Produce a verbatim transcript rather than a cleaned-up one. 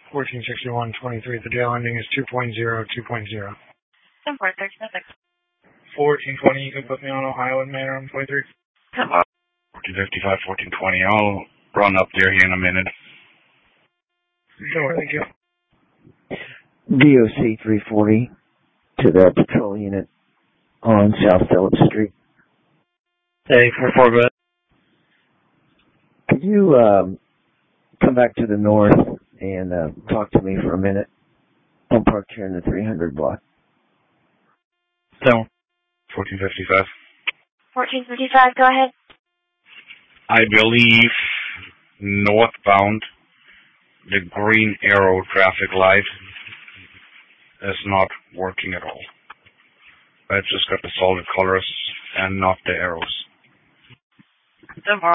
fourteen sixty-one twenty-three. The tail ending is two point zero two point zero. ten four thirteen six. fourteen twenty, you can put me on Ohio and Manor on twenty-three. fourteen fifty-five, fourteen twenty. I'll run up there here in a minute. Sure, thank you. V O C three forty to the patrol unit on South Phillips Street. Hey, four four, go ahead. Could you um, come back to the north and uh, talk to me for a minute? I'm parked here in the three hundred block. So, fourteen fifty-five. fourteen fifty-five, go ahead. I believe northbound, the green arrow traffic light is not working at all. It's just got the solid colors and not the arrows. ten four.